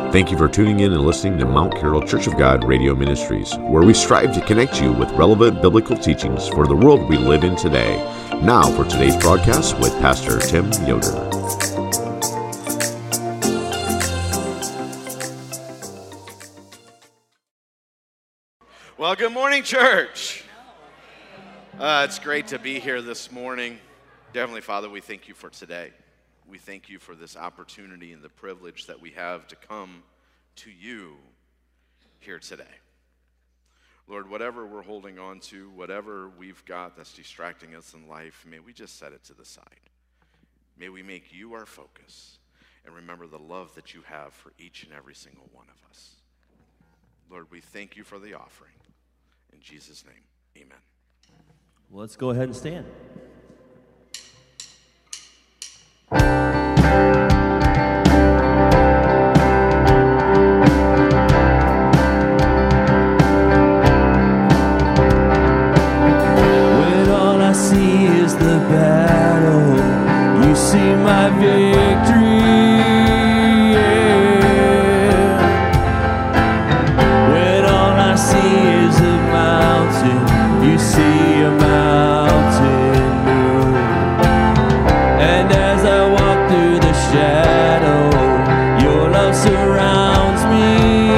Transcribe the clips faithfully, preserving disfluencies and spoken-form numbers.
Thank you for tuning in and listening to Mount Carroll Church of God Radio Ministries, where we strive to connect you with relevant biblical teachings for the world we live in today. Now for today's broadcast with Pastor Tim Yoder. Well, good morning, church. Uh, it's great to be here this morning. Dear Heavenly Father, we thank you for today. We thank you for this opportunity and the privilege that we have to come to you here today. Lord, whatever we're holding on to, whatever we've got that's distracting us in life, may we just set it to the side. May we make you our focus and remember the love that you have for each and every single one of us. Lord, we thank you for the offering. In Jesus' name, amen. Well, let's go ahead and stand. When all I see is the battle, you see my victory. Yeah. When all I see is a mountain, you see a mountain move. And as I walk through the shadow, your love surrounds me.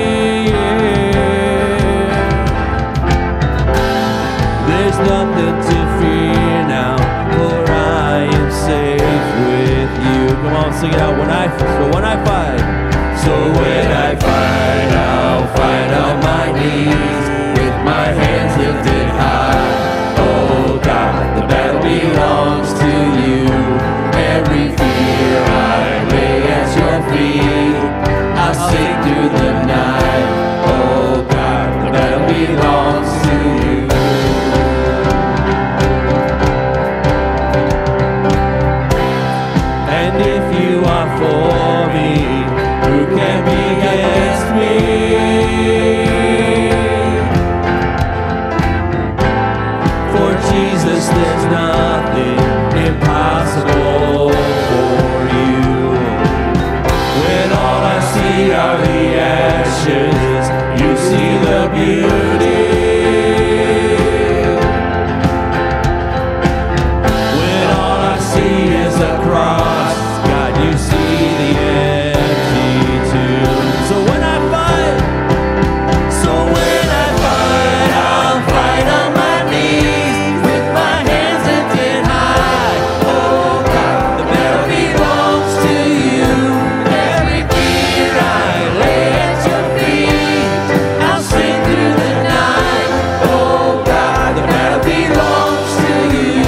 There's nothing to fear now, for I am safe with you. Come on, sing it out. When I, so when I fight, so when I fight, I'll fight on my knees with my hands lifted high. Oh God, the battle belongs to you. Every fear I lay at your feet. I'll sing through the night. Oh God, the battle belongs to you. And if you are for me, who can be against me? For Jesus, there's nothing impossible for you. When all I see are the ashes, you see the beauty. When all I see is a cross, God, you see the empty tomb. So when I fight, so when I fight, I'll fight on my knees with my hands lifted high. Oh God, the battle belongs to you. Every fear I lay at your feet. I'll sing through the night. Oh God, the battle belongs to you.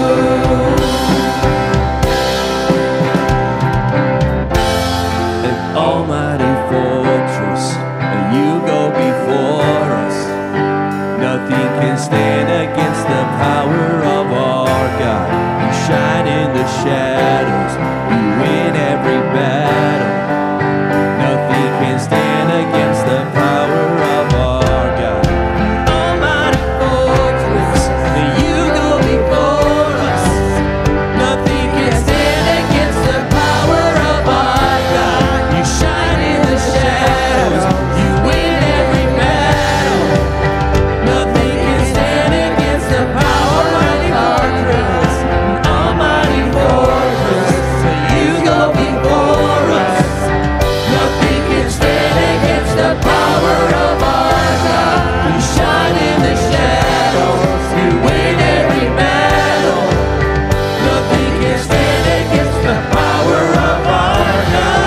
An almighty fortress, you go before us. Nothing can stand against the power of our God. You shine in the shadows, you win every battle. Nothing can stand against the power of our God. Almighty fortress, you go before us. Nothing can stand against the power of our God. You shine in the shadows, you win every battle. Nothing can stand against the power of our God. Almighty fortress, you go before us. Nothing can stand against the power of our God. You shine in the shadows, you win every battle. Nothing can stand against the power of our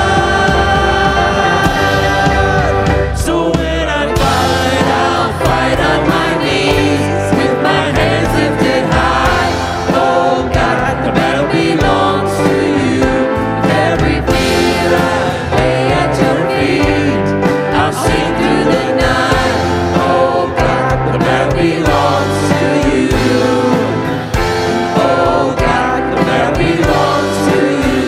God. So when I fight, I'll fight on my knees with my hands lifted high. Oh God, the battle belongs to you. Every fear I lay at your feet. I'll sing through the night. Oh God, the battle belongs to you. Oh God, the battle belongs to you.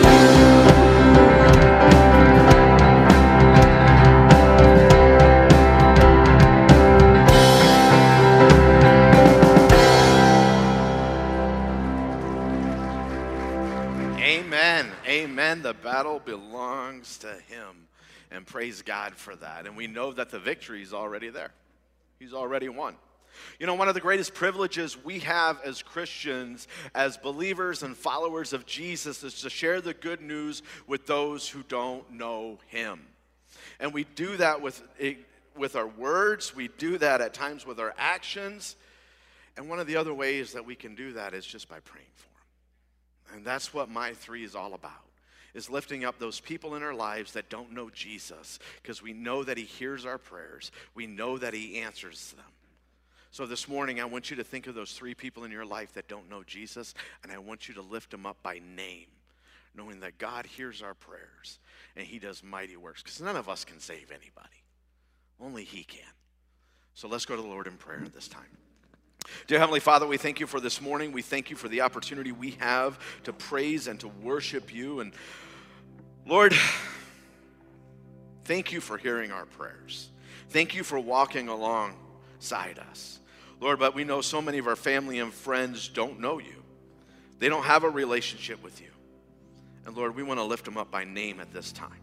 Amen. Amen. The battle belongs to him. And praise God for that. And we know that the victory is already there. He's already won. You know, one of the greatest privileges we have as Christians, as believers and followers of Jesus, is to share the good news with those who don't know him. And we do that with, with our words. We do that at times with our actions. And one of the other ways that we can do that is just by praying for them. And that's what My Three is all about, is lifting up those people in our lives that don't know Jesus, because we know that he hears our prayers. We know that he answers them. So this morning, I want you to think of those three people in your life that don't know Jesus, and I want you to lift them up by name, knowing that God hears our prayers and he does mighty works, because none of us can save anybody. Only he can. So let's go to the Lord in prayer at this time. Dear Heavenly Father, we thank you for this morning. We thank you for the opportunity we have to praise and to worship you. And Lord, thank you for hearing our prayers. Thank you for walking alongside us. Lord, but we know so many of our family and friends don't know you. They don't have a relationship with you. And Lord, we want to lift them up by name at this time.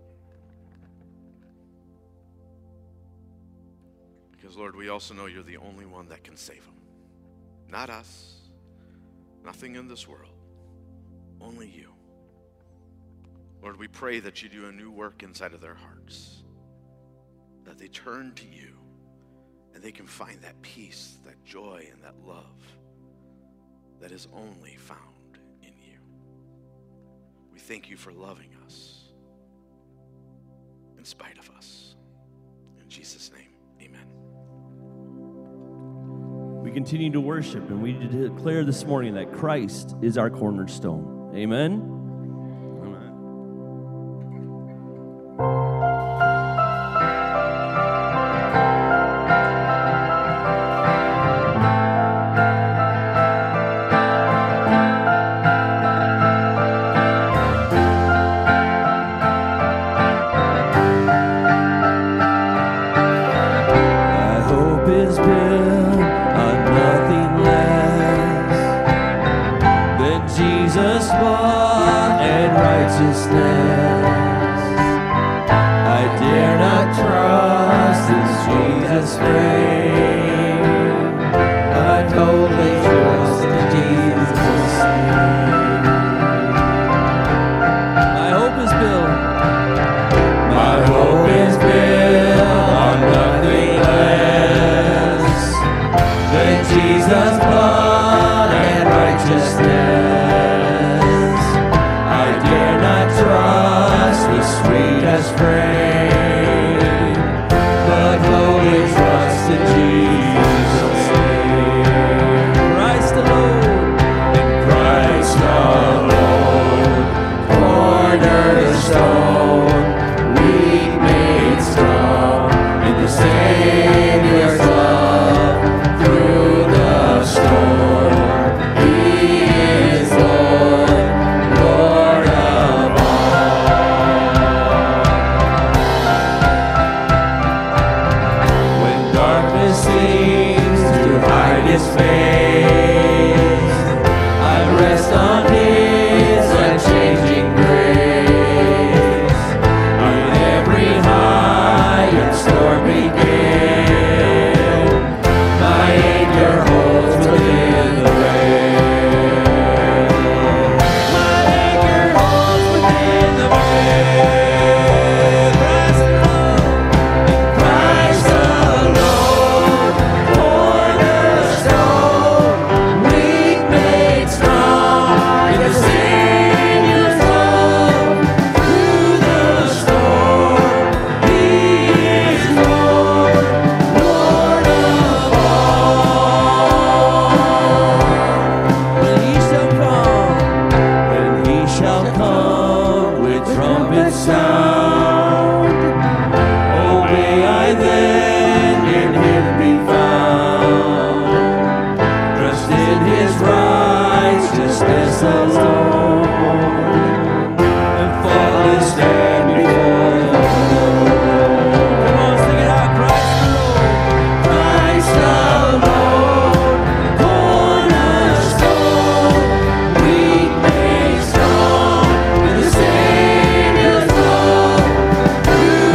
Because Lord, we also know you're the only one that can save them. Not us, nothing in this world, only you. Lord, we pray that you do a new work inside of their hearts, that they turn to you and they can find that peace, that joy, and that love that is only found in you. We thank you for loving us in spite of us. In Jesus' name, amen. We continue to worship, and we declare this morning that Christ is our cornerstone. Amen. Through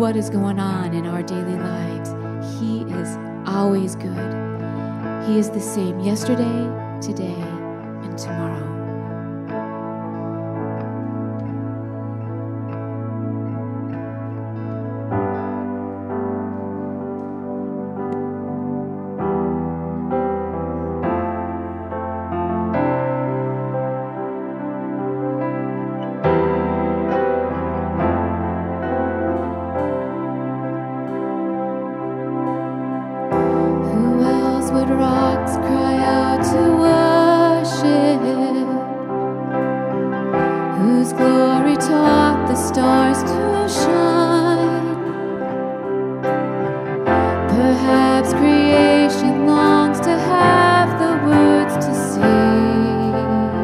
what is going on in our daily lives, He is always good. He is the same yesterday, today, and tomorrow. Rocks cry out to worship, whose glory taught the stars to shine. Perhaps creation longs to have the words to sing,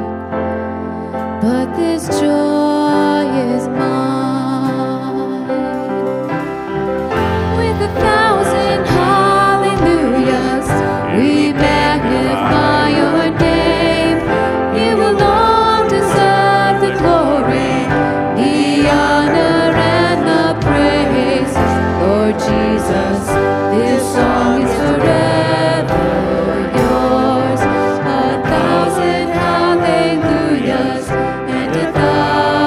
but this joy is mine. With a thousand hallelujahs, we magnify your name. You alone deserve the glory, the honor, and the praise. Lord Jesus, this song is forever yours. A thousand hallelujahs and a thousand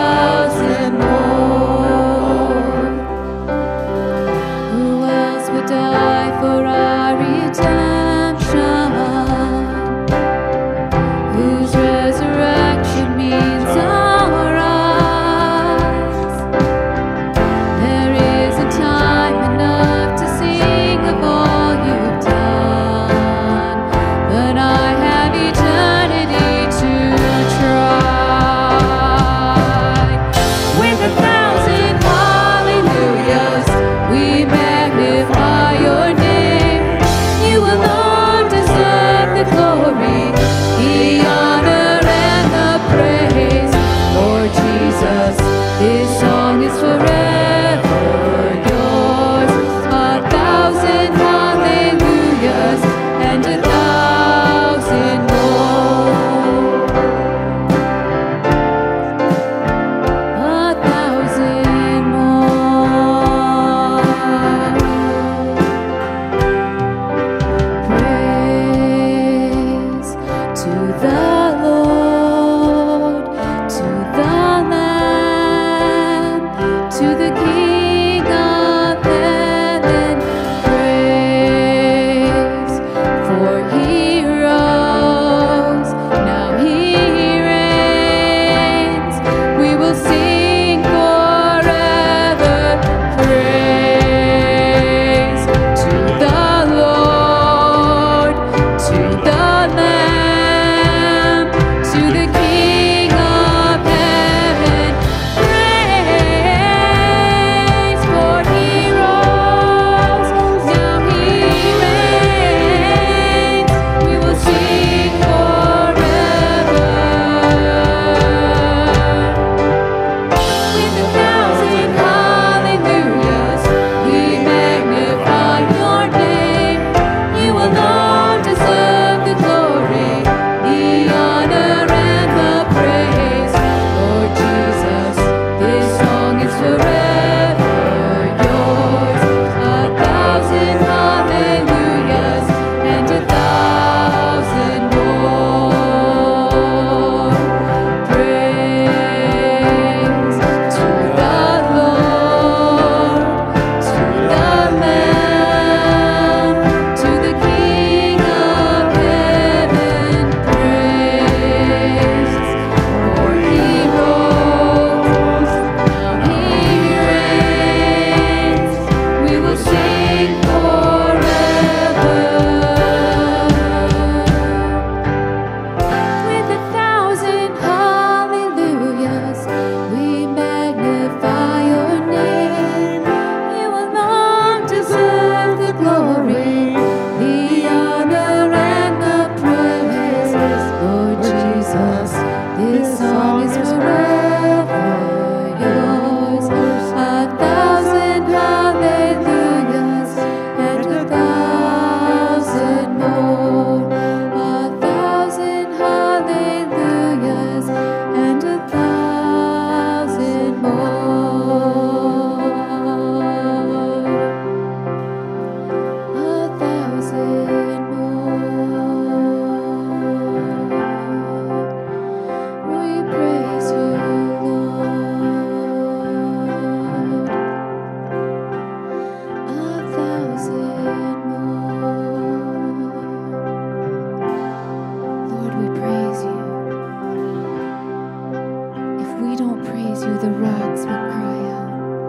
you, the rocks will cry out.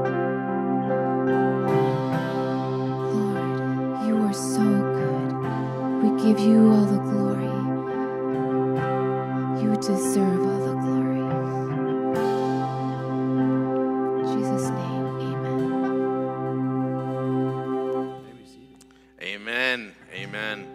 Lord, you are so good. We give you all the glory. You deserve all the glory. In Jesus' name, amen. Amen. Amen.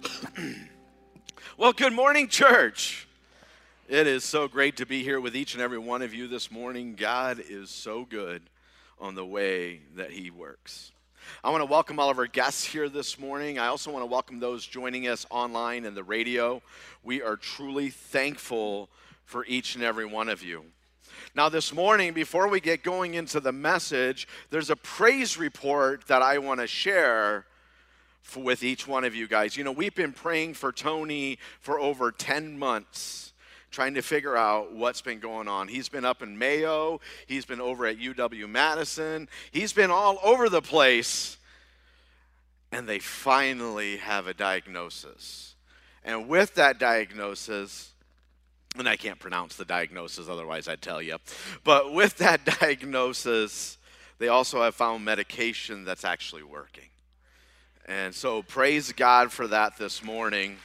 Well, good morning, church. It is so great to be here with each and every one of you this morning. God is so good on the way that he works. I want to welcome all of our guests here this morning. I also want to welcome those joining us online and the radio. We are truly thankful for each and every one of you. Now, this morning, before we get going into the message, there's a praise report that I want to share for, with each one of you guys. You know, we've been praying for Tony for over ten months, trying to figure out what's been going on. He's been up in Mayo. He's been over at U W-Madison. He's been all over the place. And they finally have a diagnosis. And with that diagnosis, and I can't pronounce the diagnosis, otherwise I'd tell you. But with that diagnosis, they also have found medication that's actually working. And so praise God for that this morning.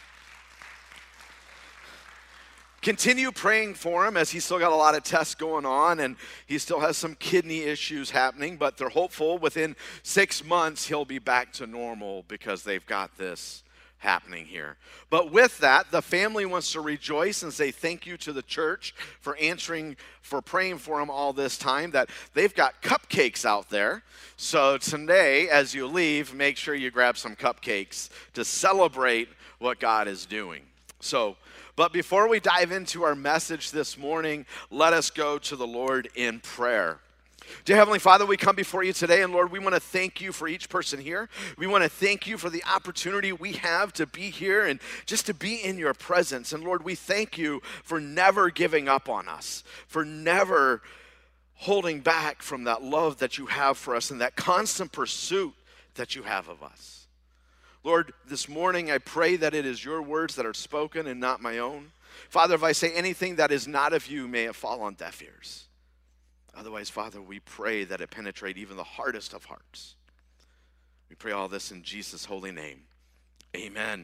Continue praying for him as he's still got a lot of tests going on and he still has some kidney issues happening, but they're hopeful within six months he'll be back to normal because they've got this happening here. But with that, the family wants to rejoice and say thank you to the church for answering, for praying for him all this time, that they've got cupcakes out there. So today, as you leave, make sure you grab some cupcakes to celebrate what God is doing. So, but before we dive into our message this morning, let us go to the Lord in prayer. Dear Heavenly Father, we come before you today, and Lord, we want to thank you for each person here. We want to thank you for the opportunity we have to be here and just to be in your presence. And Lord, we thank you for never giving up on us, for never holding back from that love that you have for us and that constant pursuit that you have of us. Lord, this morning I pray that it is your words that are spoken and not my own. Father, if I say anything that is not of you, may it fall on deaf ears. Otherwise, Father, we pray that it penetrate even the hardest of hearts. We pray all this in Jesus' holy name. Amen.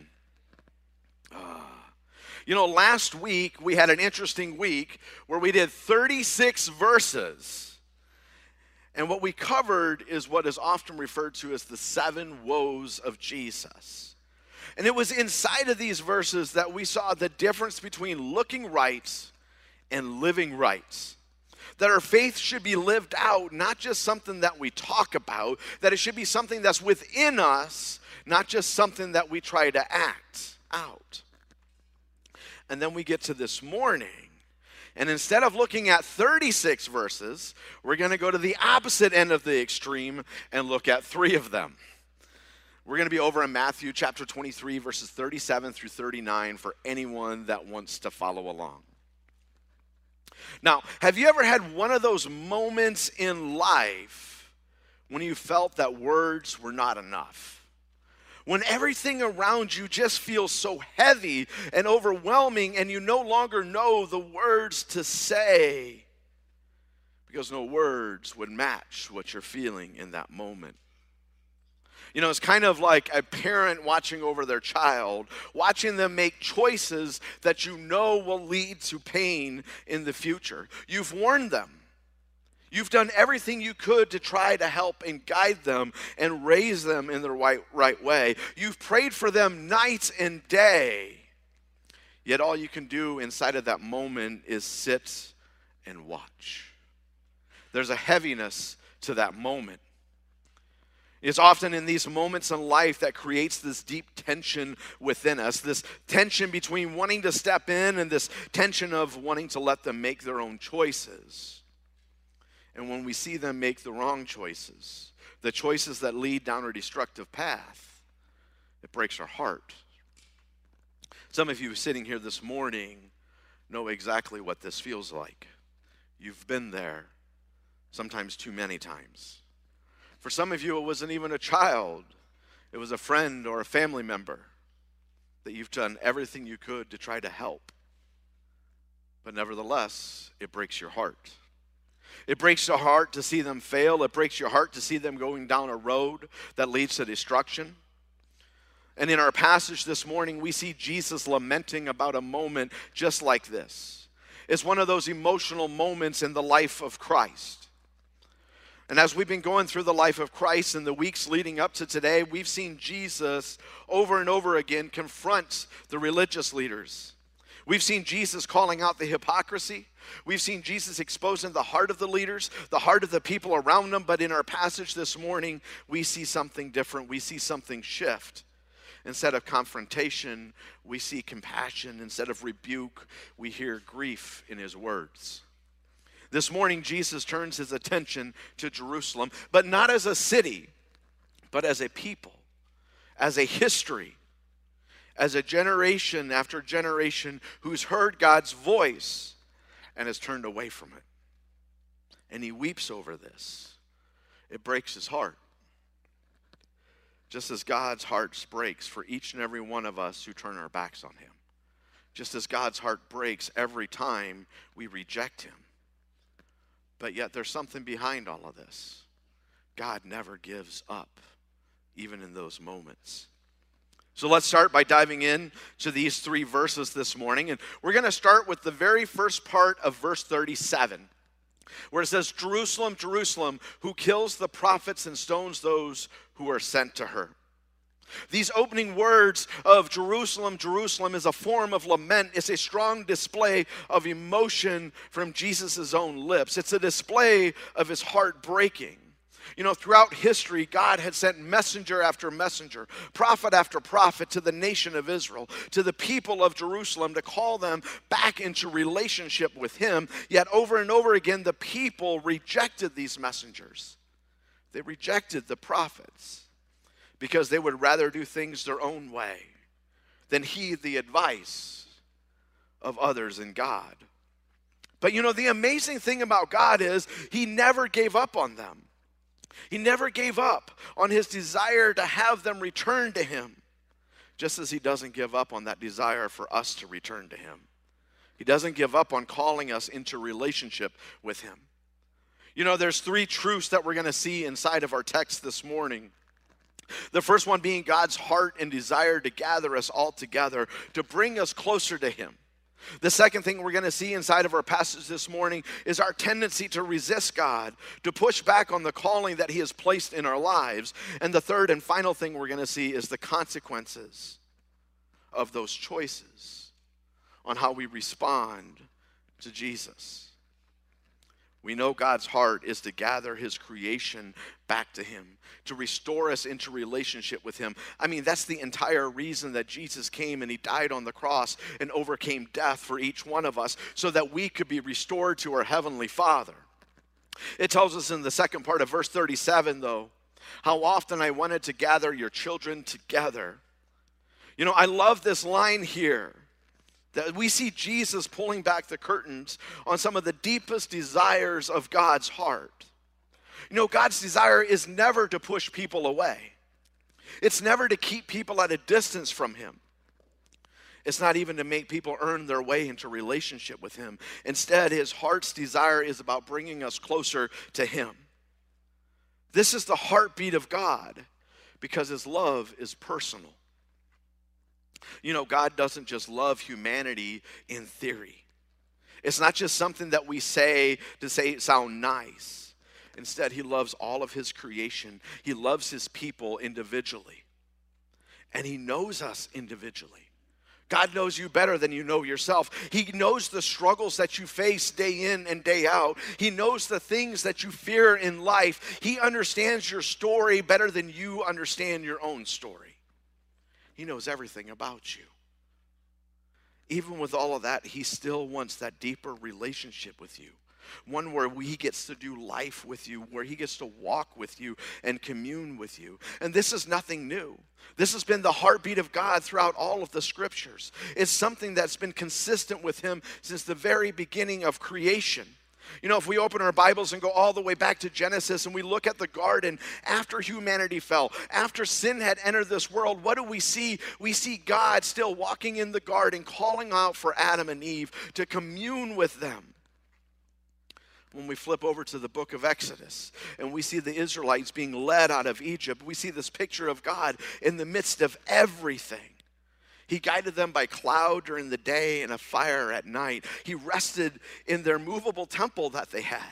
Ah. You know, last week we had an interesting week where we did thirty-six verses. And what we covered is what is often referred to as the seven woes of Jesus. And it was inside of these verses that we saw the difference between looking right and living right. That our faith should be lived out, not just something that we talk about, that it should be something that's within us, not just something that we try to act out. And then we get to this morning, and instead of looking at thirty-six verses, we're going to go to the opposite end of the extreme and look at three of them. We're going to be over in Matthew chapter twenty-three, verses thirty-seven through thirty-nine for anyone that wants to follow along. Now, have you ever had one of those moments in life when you felt that words were not enough? When everything around you just feels so heavy and overwhelming and you no longer know the words to say because no words would match what you're feeling in that moment. You know, it's kind of like a parent watching over their child, watching them make choices that you know will lead to pain in the future. You've warned them. You've done everything you could to try to help and guide them and raise them in the right, right way. You've prayed for them night and day. Yet all you can do inside of that moment is sit and watch. There's a heaviness to that moment. It's often in these moments in life that creates this deep tension within us, this tension between wanting to step in and this tension of wanting to let them make their own choices. And when we see them make the wrong choices, the choices that lead down a destructive path, it breaks our heart. Some of you sitting here this morning know exactly what this feels like. You've been there, sometimes too many times. For some of you, it wasn't even a child. It was a friend or a family member that you've done everything you could to try to help. But nevertheless, it breaks your heart. It breaks your heart to see them fail. It breaks your heart to see them going down a road that leads to destruction. And in our passage this morning, we see Jesus lamenting about a moment just like this. It's one of those emotional moments in the life of Christ. And as we've been going through the life of Christ in the weeks leading up to today, we've seen Jesus over and over again confront the religious leaders. We've seen Jesus calling out the hypocrisy. We've seen Jesus exposing the heart of the leaders, the heart of the people around them. But in our passage this morning, we see something different. We see something shift. Instead of confrontation, we see compassion. Instead of rebuke, we hear grief in his words. This morning, Jesus turns his attention to Jerusalem, but not as a city, but as a people, as a history, as a generation after generation who's heard God's voice and has turned away from it. And he weeps over this. It breaks his heart. Just as God's heart breaks for each and every one of us who turn our backs on him. Just as God's heart breaks every time we reject him. But yet there's something behind all of this. God never gives up, even in those moments. So let's start by diving in to these three verses this morning. And we're going to start with the very first part of verse thirty-seven, where it says, Jerusalem, Jerusalem, who kills the prophets and stones those who are sent to her. These opening words of Jerusalem, Jerusalem is a form of lament. It's a strong display of emotion from Jesus' own lips. It's a display of his heart breaking. You know, throughout history, God had sent messenger after messenger, prophet after prophet to the nation of Israel, to the people of Jerusalem to call them back into relationship with him. Yet over and over again, the people rejected these messengers. They rejected the prophets because they would rather do things their own way than heed the advice of others in God. But you know, the amazing thing about God is he never gave up on them. He never gave up on his desire to have them return to him, just as he doesn't give up on that desire for us to return to him. He doesn't give up on calling us into relationship with him. You know, there's three truths that we're going to see inside of our text this morning. The first one being God's heart and desire to gather us all together, to bring us closer to him. The second thing we're going to see inside of our passage this morning is our tendency to resist God, to push back on the calling that he has placed in our lives. And the third and final thing we're going to see is the consequences of those choices on how we respond to Jesus. We know God's heart is to gather his creation back to him, to restore us into relationship with him. I mean, that's the entire reason that Jesus came and he died on the cross and overcame death for each one of us so that we could be restored to our heavenly Father. It tells us in the second part of verse thirty-seven, though, how often I wanted to gather your children together. You know, I love this line here. That we see Jesus pulling back the curtains on some of the deepest desires of God's heart. You know, God's desire is never to push people away. It's never to keep people at a distance from him. It's not even to make people earn their way into relationship with him. Instead, his heart's desire is about bringing us closer to him. This is the heartbeat of God because his love is personal. You know, God doesn't just love humanity in theory. It's not just something that we say to say it sound nice. Instead, he loves all of his creation. He loves his people individually. And he knows us individually. God knows you better than you know yourself. He knows the struggles that you face day in and day out. He knows the things that you fear in life. He understands your story better than you understand your own story. He knows everything about you. Even with all of that, he still wants that deeper relationship with you. One where he gets to do life with you, where he gets to walk with you and commune with you. And this is nothing new. This has been the heartbeat of God throughout all of the scriptures. It's something that's been consistent with him since the very beginning of creation. You know, if we open our Bibles and go all the way back to Genesis and we look at the garden after humanity fell, after sin had entered this world, what do we see? We see God still walking in the garden, calling out for Adam and Eve to commune with them. When we flip over to the book of Exodus and we see the Israelites being led out of Egypt, we see this picture of God in the midst of everything. He guided them by cloud during the day and a fire at night. He rested in their movable temple that they had.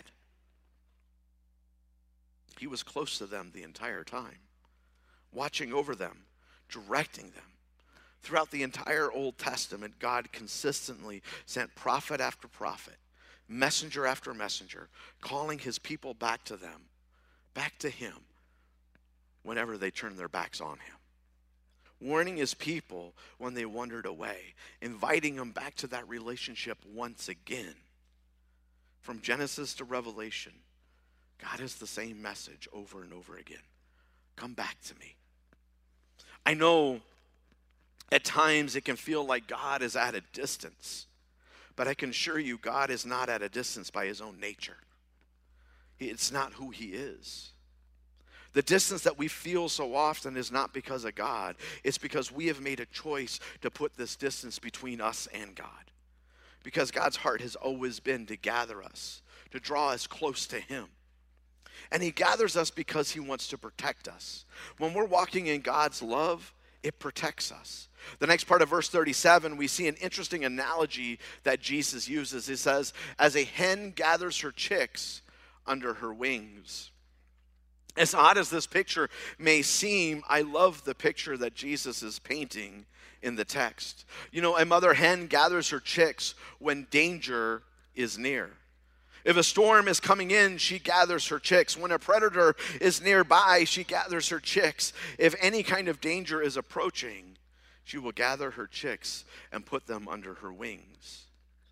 He was close to them the entire time, watching over them, directing them. Throughout the entire Old Testament, God consistently sent prophet after prophet, messenger after messenger, calling his people back to them, back to him, whenever they turned their backs on him. Warning his people when they wandered away, inviting them back to that relationship once again. From Genesis to Revelation, God has the same message over and over again. Come back to me. I know at times it can feel like God is at a distance, but I can assure you God is not at a distance by his own nature. It's not who he is. The distance that we feel so often is not because of God. It's because we have made a choice to put this distance between us and God. Because God's heart has always been to gather us, to draw us close to him. And he gathers us because he wants to protect us. When we're walking in God's love, it protects us. The next part of verse thirty-seven, we see an interesting analogy that Jesus uses. He says, as a hen gathers her chicks under her wings. As odd as this picture may seem, I love the picture that Jesus is painting in the text. You know, a mother hen gathers her chicks when danger is near. If a storm is coming in, she gathers her chicks. When a predator is nearby, she gathers her chicks. If any kind of danger is approaching, she will gather her chicks and put them under her wings.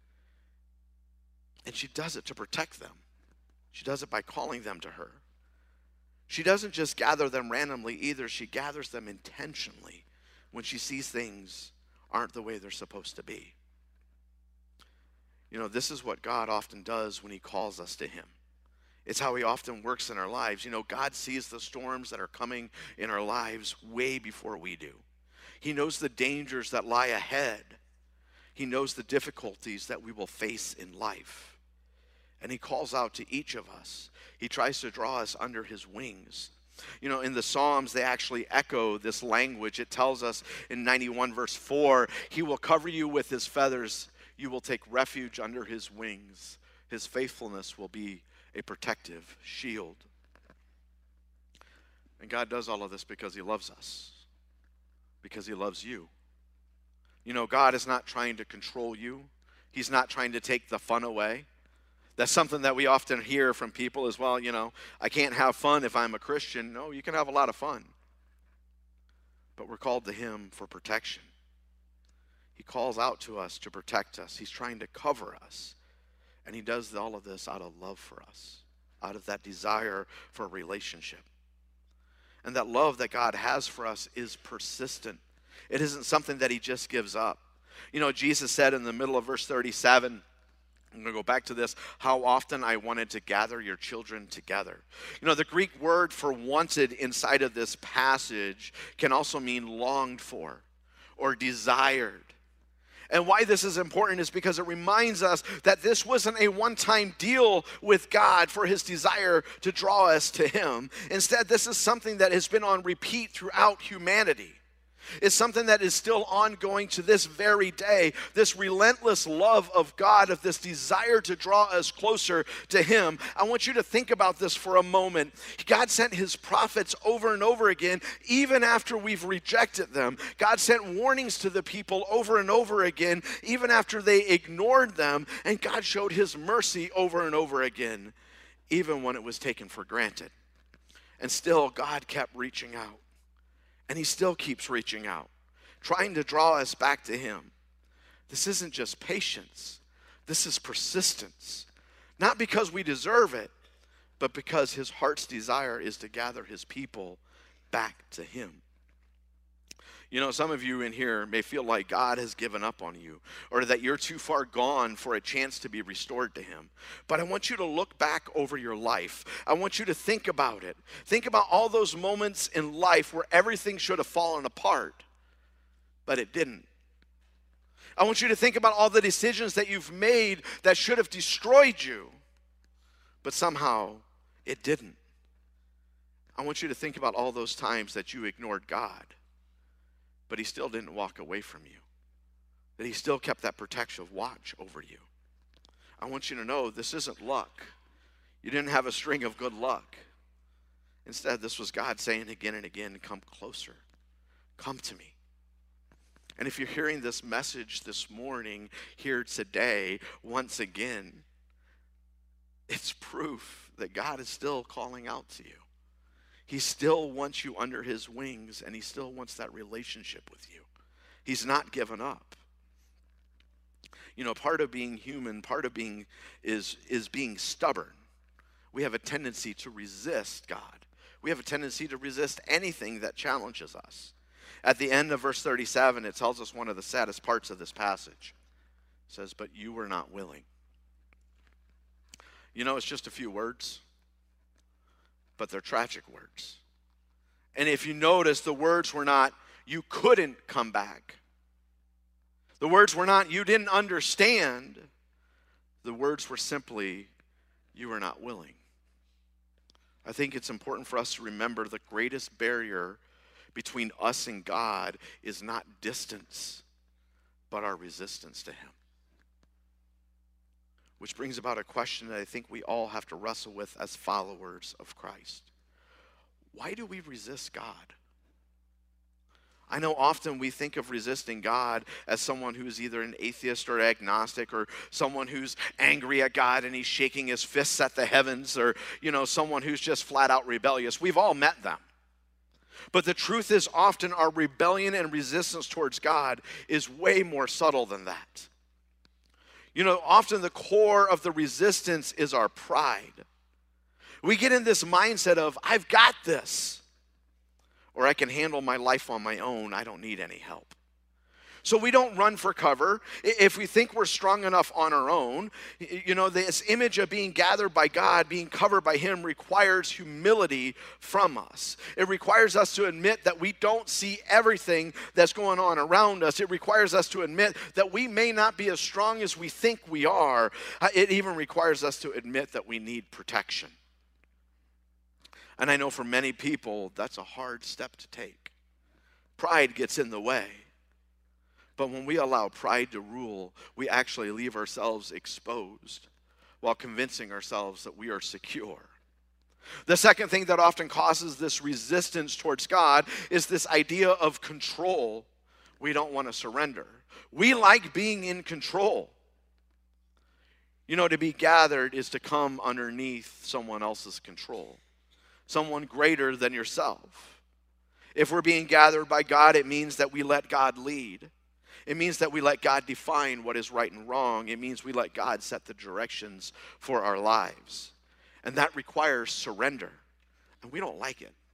And she does it to protect them. She does it by calling them to her. She doesn't just gather them randomly either. She gathers them intentionally when she sees things aren't the way they're supposed to be. You know, this is what God often does when he calls us to him. It's how he often works in our lives. You know, God sees the storms that are coming in our lives way before we do. He knows the dangers that lie ahead. He knows the difficulties that we will face in life. And he calls out to each of us. He tries to draw us under his wings. You know, in the Psalms, they actually echo this language. It tells us in ninety-one verse four, he will cover you with his feathers. You will take refuge under his wings. His faithfulness will be a protective shield. And God does all of this because he loves us. Because he loves you. You know, God is not trying to control you. He's not trying to take the fun away. That's something that we often hear from people as well. You know, I can't have fun if I'm a Christian. No, you can have a lot of fun. But we're called to him for protection. He calls out to us to protect us. He's trying to cover us. And he does all of this out of love for us, out of that desire for a relationship. And that love that God has for us is persistent. It isn't something that he just gives up. You know, Jesus said in the middle of verse thirty-seven, I'm going to go back to this, how often I wanted to gather your children together. You know, the Greek word for wanted inside of this passage can also mean longed for or desired. And why this is important is because it reminds us that this wasn't a one-time deal with God for his desire to draw us to him. Instead, this is something that has been on repeat throughout humanity. It's something that is still ongoing to this very day. This relentless love of God, of this desire to draw us closer to him. I want you to think about this for a moment. God sent his prophets over and over again, even after we've rejected them. God sent warnings to the people over and over again, even after they ignored them. And God showed his mercy over and over again, even when it was taken for granted. And still, God kept reaching out. And he still keeps reaching out, trying to draw us back to him. This isn't just patience. This is persistence. Not because we deserve it, but because his heart's desire is to gather his people back to him. You know, some of you in here may feel like God has given up on you, or that you're too far gone for a chance to be restored to him. But I want you to look back over your life. I want you to think about it. Think about all those moments in life where everything should have fallen apart, but it didn't. I want you to think about all the decisions that you've made that should have destroyed you, but somehow it didn't. I want you to think about all those times that you ignored God, but he still didn't walk away from you, that he still kept that protective watch over you. I want you to know this isn't luck. You didn't have a string of good luck. Instead, this was God saying again and again, come closer, come to me. And if you're hearing this message this morning, here today, once again, it's proof that God is still calling out to you. He still wants you under his wings, and he still wants that relationship with you. He's not given up. You know, part of being human, part of being is, is being stubborn. We have a tendency to resist God. We have a tendency to resist anything that challenges us. At the end of verse thirty-seven, it tells us one of the saddest parts of this passage. It says, but you were not willing. You know, it's just a few words, but they're tragic words. And if you notice, the words were not, you couldn't come back. The words were not, you didn't understand. The words were simply, you were not willing. I think it's important for us to remember the greatest barrier between us and God is not distance, but our resistance to him. Which brings about a question that I think we all have to wrestle with as followers of Christ. Why do we resist God? I know often we think of resisting God as someone who's either an atheist or agnostic, or someone who's angry at God and he's shaking his fists at the heavens, or, you know, someone who's just flat out rebellious. We've all met them. But the truth is, often our rebellion and resistance towards God is way more subtle than that. You know, often the core of the resistance is our pride. We get in this mindset of, I've got this. Or I can handle my life on my own. I don't need any help. So we don't run for cover. If we think we're strong enough on our own, you know, this image of being gathered by God, being covered by him, requires humility from us. It requires us to admit that we don't see everything that's going on around us. It requires us to admit that we may not be as strong as we think we are. It even requires us to admit that we need protection. And I know for many people, that's a hard step to take. Pride gets in the way. But when we allow pride to rule, we actually leave ourselves exposed while convincing ourselves that we are secure. The second thing that often causes this resistance towards God is this idea of control. We don't want to surrender. We like being in control. You know, to be gathered is to come underneath someone else's control. Someone greater than yourself. If we're being gathered by God, it means that we let God lead. It means that we let God define what is right and wrong. It means we let God set the directions for our lives. And that requires surrender. And we don't like it.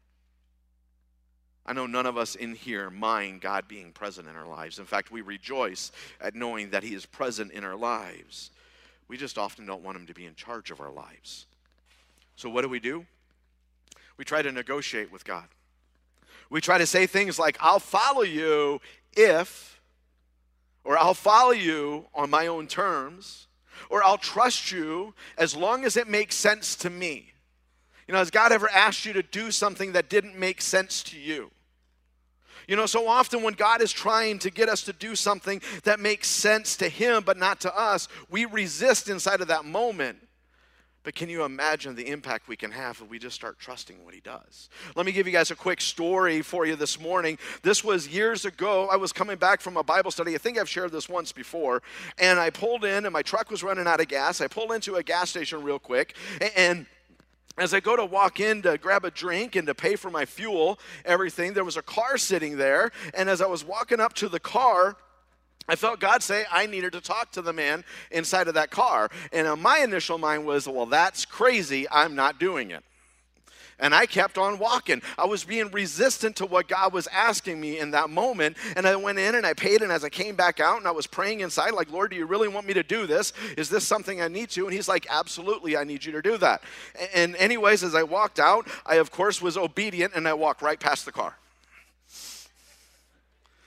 I know none of us in here mind God being present in our lives. In fact, we rejoice at knowing that he is present in our lives. We just often don't want him to be in charge of our lives. So what do we do? We try to negotiate with God. We try to say things like, I'll follow you if, or I'll follow you on my own terms, or I'll trust you as long as it makes sense to me. You know, has God ever asked you to do something that didn't make sense to you? You know, so often when God is trying to get us to do something that makes sense to him but not to us, we resist inside of that moment. But can you imagine the impact we can have if we just start trusting what he does? Let me give you guys a quick story for you this morning. This was years ago. I was coming back from a Bible study. I think I've shared this once before. And I pulled in, and my truck was running out of gas. I pulled into a gas station real quick. And as I go to walk in to grab a drink and to pay for my fuel, everything, there was a car sitting there. And as I was walking up to the car, I felt God say I needed to talk to the man inside of that car. And uh, my initial mind was, well, that's crazy. I'm not doing it. And I kept on walking. I was being resistant to what God was asking me in that moment. And I went in and I paid. And as I came back out and I was praying inside, like, Lord, do you really want me to do this? Is this something I need to? And he's like, absolutely, I need you to do that. And anyways, as I walked out, I, of course, was obedient. And I walked right past the car.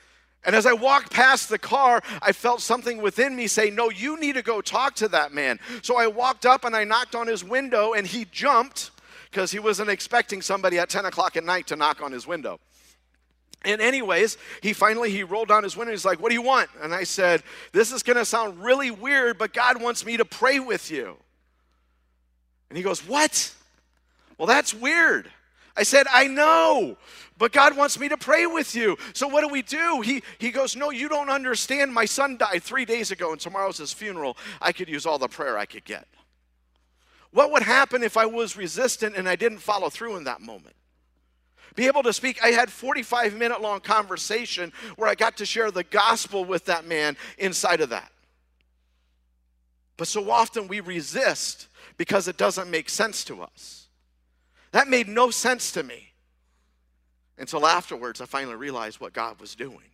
And as I walked past the car, I felt something within me say, no, you need to go talk to that man. So I walked up and I knocked on his window, and he jumped because he wasn't expecting somebody at ten o'clock at night to knock on his window. And anyways, he finally, he rolled down his window. He's like, what do you want? And I said, this is going to sound really weird, but God wants me to pray with you. And he goes, what? Well, that's weird. I said, I know, but God wants me to pray with you. So what do we do? He, he goes, no, you don't understand. My son died three days ago, and tomorrow's his funeral. I could use all the prayer I could get. What would happen if I was resistant and I didn't follow through in that moment? Be able to speak. I had forty-five minute long conversation where I got to share the gospel with that man inside of that. But so often we resist because it doesn't make sense to us. That made no sense to me until afterwards I finally realized what God was doing.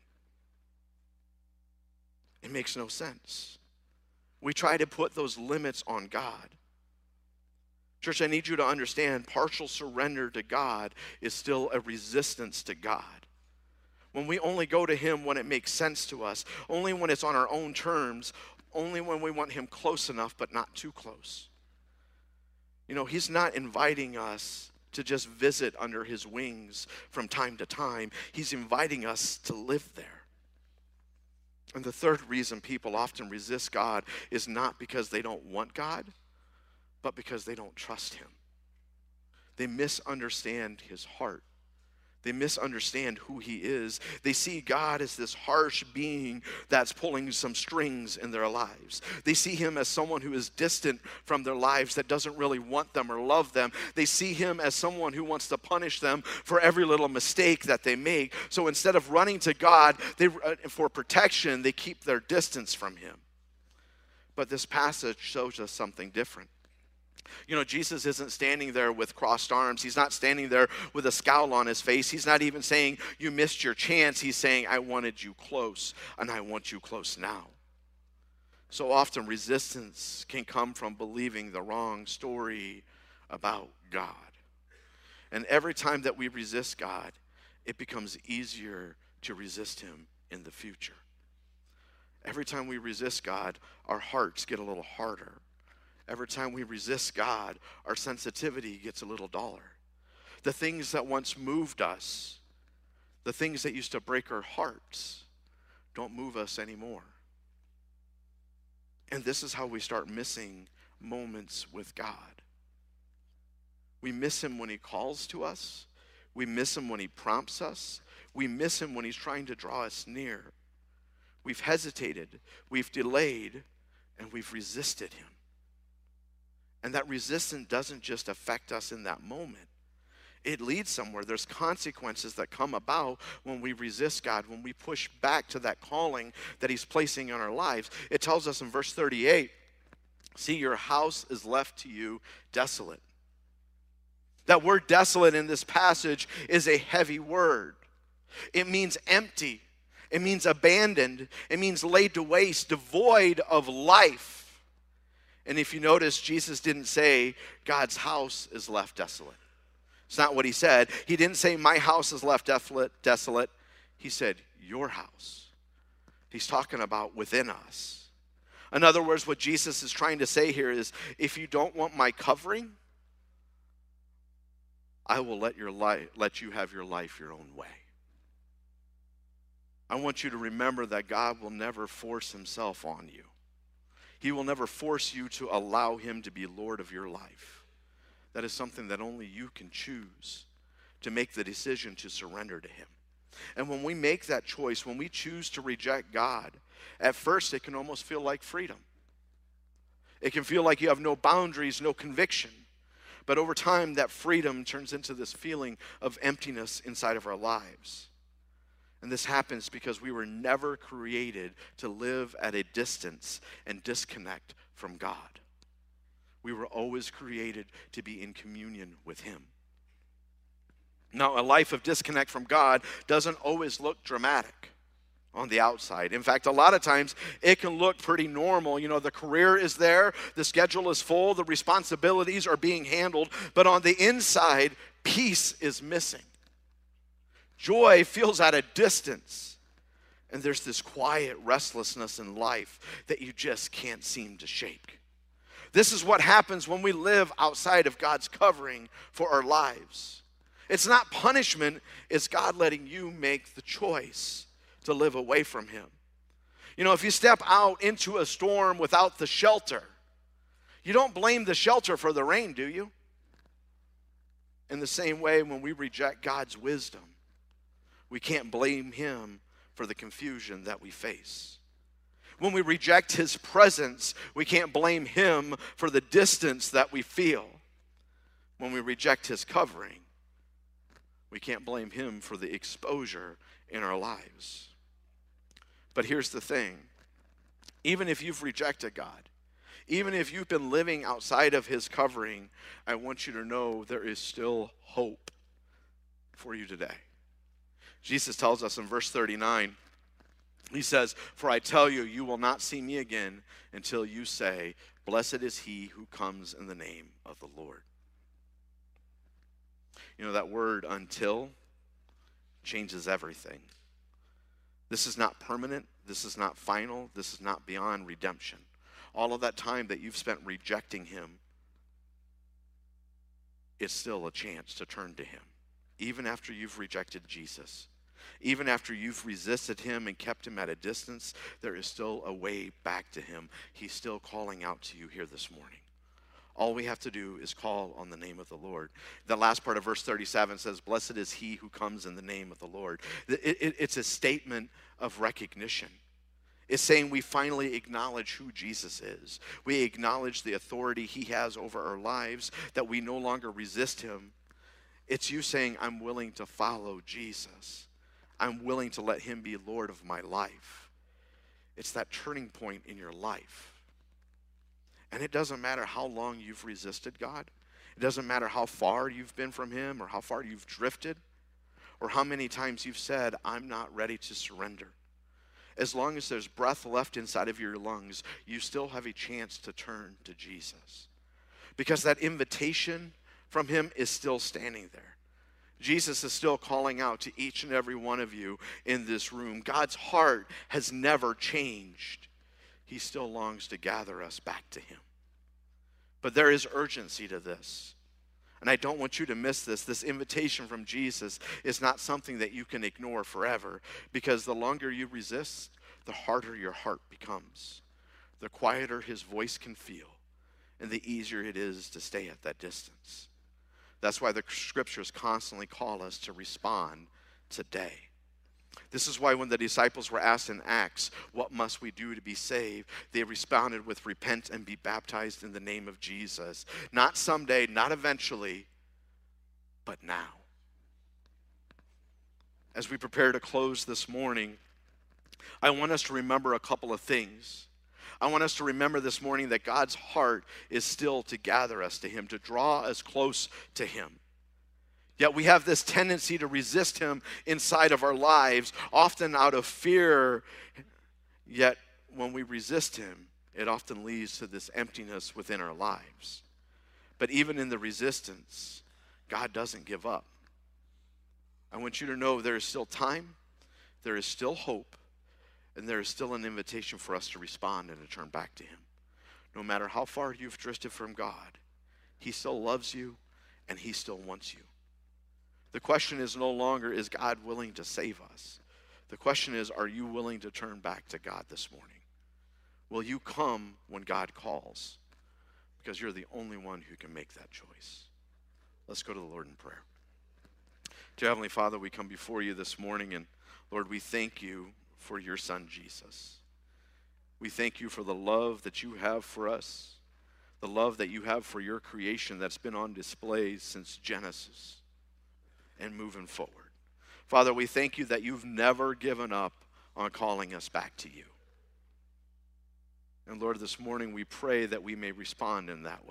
It makes no sense. We try to put those limits on God. Church, I need you to understand, partial surrender to God is still a resistance to God. When we only go to him when it makes sense to us, only when it's on our own terms, only when we want him close enough but not too close. You know, he's not inviting us to just visit under his wings from time to time. He's inviting us to live there. And the third reason people often resist God is not because they don't want God, but because they don't trust him. They misunderstand his heart. They misunderstand who he is. They see God as this harsh being that's pulling some strings in their lives. They see him as someone who is distant from their lives, that doesn't really want them or love them. They see him as someone who wants to punish them for every little mistake that they make. So instead of running to God they, uh, for protection, they keep their distance from him. But this passage shows us something different. You know, Jesus isn't standing there with crossed arms. He's not standing there with a scowl on his face. He's not even saying, you missed your chance. He's saying, I wanted you close, and I want you close now. So often resistance can come from believing the wrong story about God. And every time that we resist God, it becomes easier to resist him in the future. Every time we resist God, our hearts get a little harder. Every time we resist God, our sensitivity gets a little duller. The things that once moved us, the things that used to break our hearts, don't move us anymore. And this is how we start missing moments with God. We miss him when he calls to us. We miss him when he prompts us. We miss him when he's trying to draw us near. We've hesitated, we've delayed, and we've resisted him. And that resistance doesn't just affect us in that moment. It leads somewhere. There's consequences that come about when we resist God, when we push back to that calling that he's placing in our lives. It tells us in verse thirty-eight, see, your house is left to you desolate. That word desolate in this passage is a heavy word. It means empty. It means abandoned. It means laid to waste, devoid of life. And if you notice, Jesus didn't say God's house is left desolate. It's not what he said. He didn't say my house is left desolate. desolate. He said your house. He's talking about within us. In other words, what Jesus is trying to say here is, if you don't want my covering, I will let your life, let you have your life your own way. I want you to remember that God will never force himself on you. He will never force you to allow him to be Lord of your life. That is something that only you can choose, to make the decision to surrender to him. And when we make that choice, when we choose to reject God, at first it can almost feel like freedom. It can feel like you have no boundaries, no conviction. But over time, that freedom turns into this feeling of emptiness inside of our lives. And this happens because we were never created to live at a distance and disconnect from God. We were always created to be in communion with him. Now, a life of disconnect from God doesn't always look dramatic on the outside. In fact, a lot of times it can look pretty normal. You know, the career is there, the schedule is full, the responsibilities are being handled, but on the inside, peace is missing. Joy feels at a distance. And there's this quiet restlessness in life that you just can't seem to shake. This is what happens when we live outside of God's covering for our lives. It's not punishment, it's God letting you make the choice to live away from him. You know, if you step out into a storm without the shelter, you don't blame the shelter for the rain, do you? In the same way, when we reject God's wisdom, we can't blame him for the confusion that we face. When we reject his presence, we can't blame him for the distance that we feel. When we reject his covering, we can't blame him for the exposure in our lives. But here's the thing. Even if you've rejected God, even if you've been living outside of his covering, I want you to know there is still hope for you today. Jesus tells us in verse thirty-nine, he says, "For I tell you, you will not see me again until you say, 'Blessed is he who comes in the name of the Lord.'" You know, that word "until" changes everything. This is not permanent. This is not final. This is not beyond redemption. All of that time that you've spent rejecting him, it's still a chance to turn to him. Even after you've rejected Jesus, even after you've resisted him and kept him at a distance, there is still a way back to him. He's still calling out to you here this morning. All we have to do is call on the name of the Lord. The last part of verse thirty-seven says, "Blessed is he who comes in the name of the Lord." It, it, it's a statement of recognition. It's saying we finally acknowledge who Jesus is. We acknowledge the authority he has over our lives, that we no longer resist him. It's you saying, "I'm willing to follow Jesus. I'm willing to let him be Lord of my life." It's that turning point in your life. And it doesn't matter how long you've resisted God. It doesn't matter how far you've been from him or how far you've drifted or how many times you've said, "I'm not ready to surrender." As long as there's breath left inside of your lungs, you still have a chance to turn to Jesus. Because that invitation from him is still standing there. Jesus is still calling out to each and every one of you in this room. God's heart has never changed. He still longs to gather us back to him. But there is urgency to this. And I don't want you to miss this. This invitation from Jesus is not something that you can ignore forever, because the longer you resist, the harder your heart becomes. The quieter his voice can feel, and the easier it is to stay at that distance. That's why the scriptures constantly call us to respond today. This is why when the disciples were asked in Acts, "What must we do to be saved?" they responded with, "Repent and be baptized in the name of Jesus." Not someday, not eventually, but now. As we prepare to close this morning, I want us to remember a couple of things. I want us to remember this morning that God's heart is still to gather us to him, to draw us close to him. Yet we have this tendency to resist him inside of our lives, often out of fear. Yet when we resist him, it often leads to this emptiness within our lives. But even in the resistance, God doesn't give up. I want you to know there is still time, there is still hope, and there is still an invitation for us to respond and to turn back to him. No matter how far you've drifted from God, he still loves you and he still wants you. The question is no longer, is God willing to save us? The question is, are you willing to turn back to God this morning? Will you come when God calls? Because you're the only one who can make that choice. Let's go to the Lord in prayer. Dear Heavenly Father, we come before you this morning, and Lord, we thank you for your Son, Jesus. We thank you for the love that you have for us, the love that you have for your creation that's been on display since Genesis and moving forward. Father, we thank you that you've never given up on calling us back to you. And Lord, this morning we pray that we may respond in that way.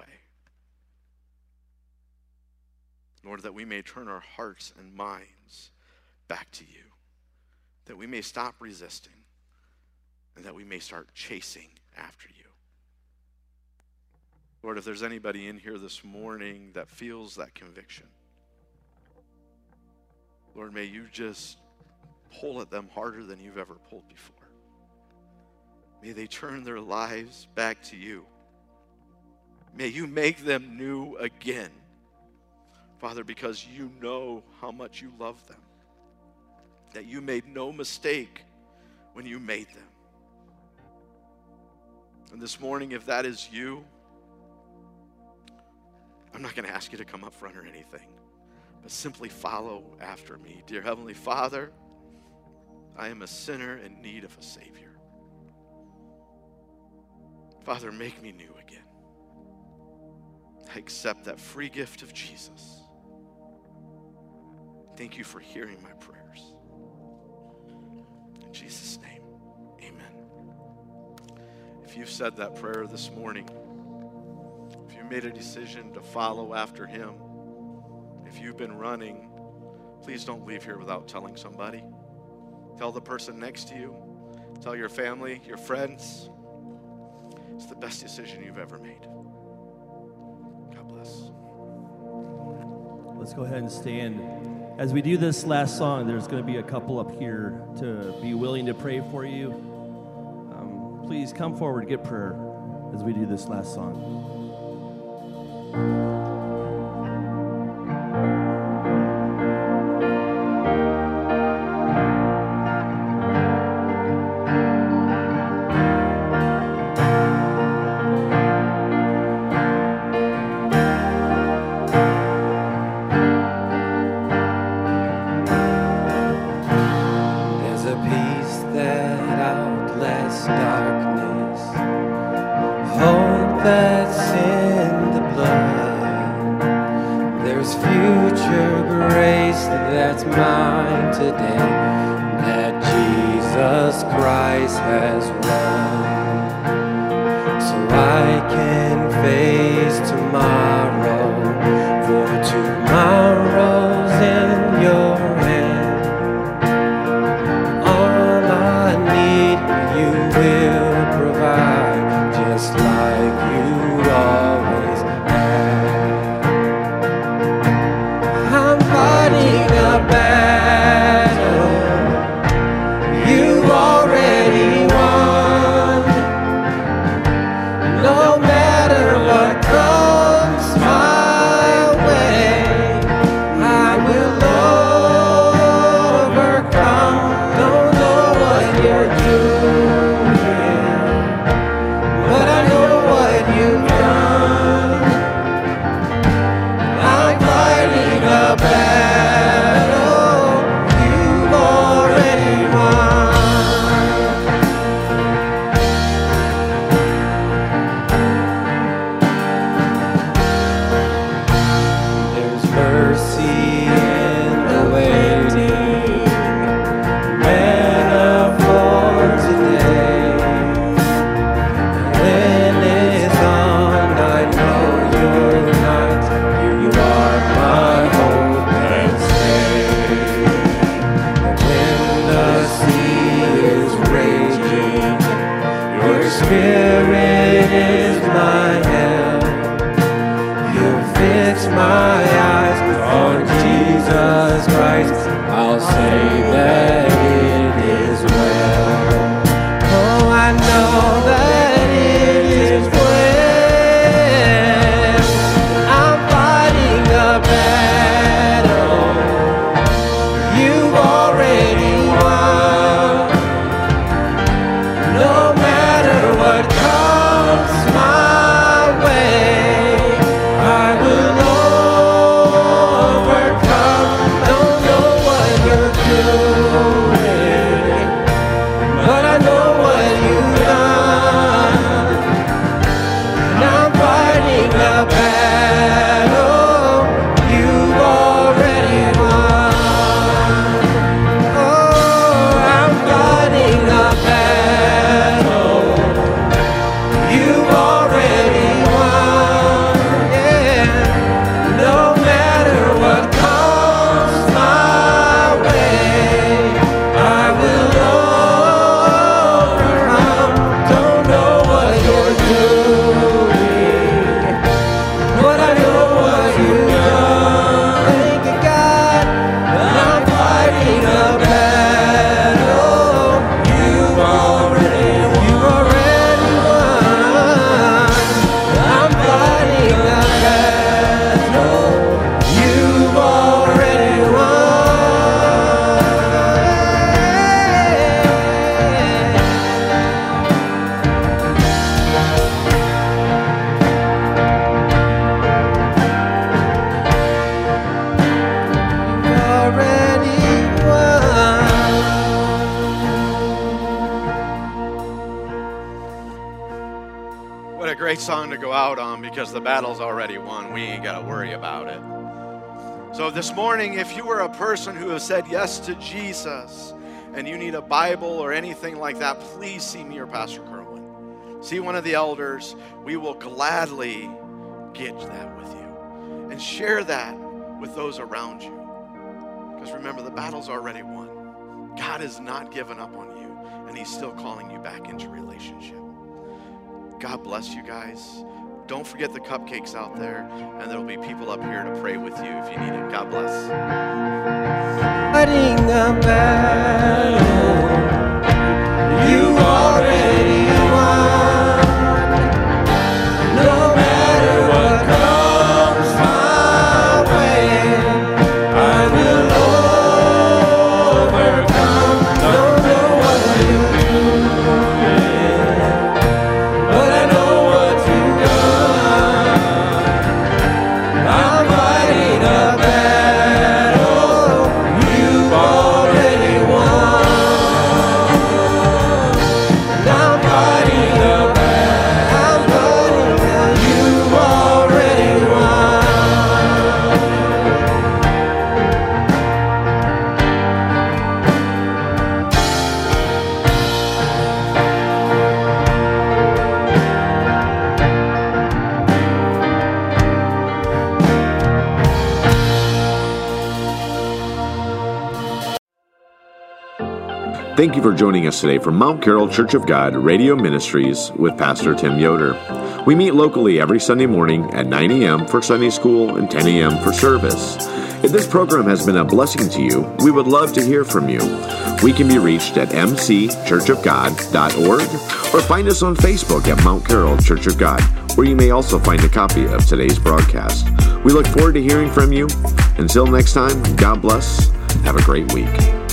Lord, that we may turn our hearts and minds back to you, that we may stop resisting, and that we may start chasing after you. Lord, if there's anybody in here this morning that feels that conviction, Lord, may you just pull at them harder than you've ever pulled before. May they turn their lives back to you. May you make them new again, Father, because you know how much you love them, that you made no mistake when you made them. And this morning, if that is you, I'm not going to ask you to come up front or anything, but simply follow after me. Dear Heavenly Father, I am a sinner in need of a Savior. Father, make me new again. I accept that free gift of Jesus. Thank you for hearing my prayers. In Jesus' name, amen. If you've said that prayer this morning, if you made a decision to follow after him, if you've been running, please don't leave here without telling somebody. Tell the person next to you. Tell your family, your friends. It's the best decision you've ever made. God bless. Let's go ahead and stand. As we do this last song, there's going to be a couple up here to be willing to pray for you. Um, please come forward, get prayer as we do this last song. Don't know what you're doing. to go out on because the battle's already won. We ain't got to worry about it. So this morning, if you are a person who has said yes to Jesus and you need a Bible or anything like that, please see me or Pastor Kerwin. See one of the elders. We will gladly get that with you and share that with those around you. Because remember, the battle's already won. God has not given up on you, and he's still calling you back into relationship. God bless you guys. Don't forget the cupcakes out there, and there'll be people up here to pray with you if you need it. God bless. Fighting the battle, you already won. No matter what comes my way, I will overcome. Don't know what you're doing, but I know what you've done. I'm fighting a battle you've already won. And I'm fighting a battle you've already won. Thank you for joining us today from Mount Carroll Church of God Radio Ministries with Pastor Tim Yoder. We meet locally every Sunday morning at nine a.m. for Sunday school and ten a.m. for service. If this program has been a blessing to you, we would love to hear from you. We can be reached at m c church of god dot org or find us on Facebook at Mount Carroll Church of God, where you may also find a copy of today's broadcast. We look forward to hearing from you. Until next time, God bless. Have a great week.